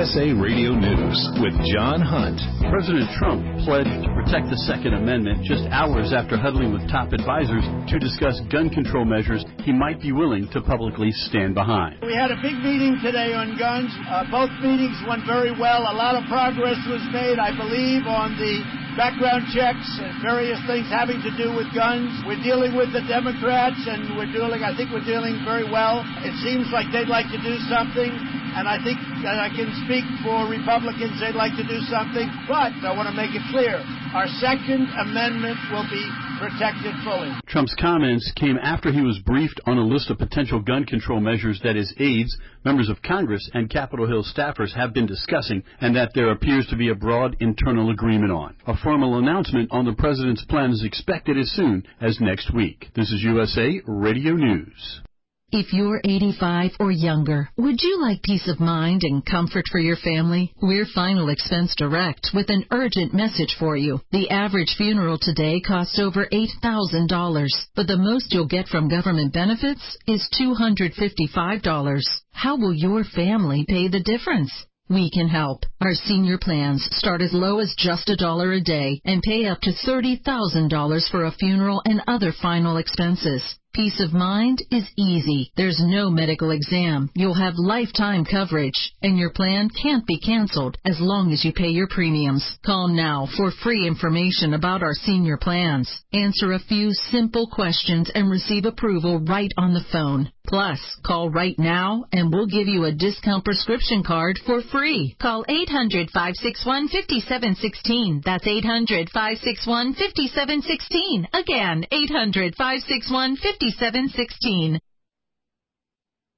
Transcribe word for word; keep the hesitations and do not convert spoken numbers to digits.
S A Radio News with John Hunt. President Trump pledged to protect the Second Amendment just hours after huddling with top advisors to discuss gun control measures he might be willing to publicly stand behind. We had a big meeting today on guns. Uh, both meetings went very well. A lot of progress was made, I believe, on the background checks and various things having to do with guns. We're dealing with the Democrats, and we're dealing, I think we're dealing very well. It seems like they'd like to do something, and I think that I can speak for Republicans. They'd like to do something, but I want to make it clear, our Second Amendment will be protected fully. Trump's comments came after he was briefed on a list of potential gun control measures that his aides, members of Congress, and Capitol Hill staffers have been discussing, and that there appears to be a broad internal agreement on. A formal announcement on the president's plan is expected as soon as next week. This is U S A Radio News. If you're eighty-five or younger, would you like peace of mind and comfort for your family? We're Final Expense Direct with an urgent message for you. The average funeral today costs over eight thousand dollars, but the most you'll get from government benefits is two hundred fifty-five dollars. How will your family pay the difference? We can help. Our senior plans start as low as just a dollar a day and pay up to thirty thousand dollars for a funeral and other final expenses. Peace of mind is easy. There's no medical exam. You'll have lifetime coverage, and your plan can't be canceled as long as you pay your premiums. Call now for free information about our senior plans. Answer a few simple questions and receive approval right on the phone. Plus, call right now and we'll give you a discount prescription card for free. Call eight hundred, five six one, five seven one six. That's eight hundred, five six one, five seven one six. Again, eight hundred, five six one, five seven one six.